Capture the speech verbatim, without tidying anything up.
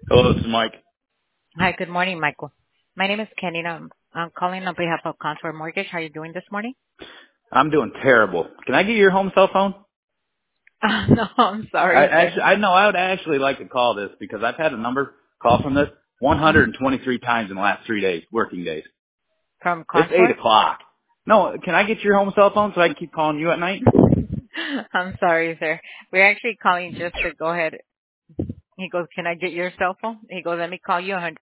Hello, this is Mike. Hi, good morning, Michael. My name is Kenny. and I'm, I'm calling on behalf of Contour Mortgage. How are you doing this morning? I'm doing terrible. Can I get your home cell phone? Uh, no, I'm I sorry, sir. actually, I know I would actually like to call this because I've had a number call from this Uh, one hundred twenty-three times in the last three days, working days. from It's eight Contour? o'clock. No, can I get your home cell phone so I can keep calling you at night? I'm sorry, sir. We're actually calling just to go ahead. He goes, can I get your cell phone? He goes, let me call you.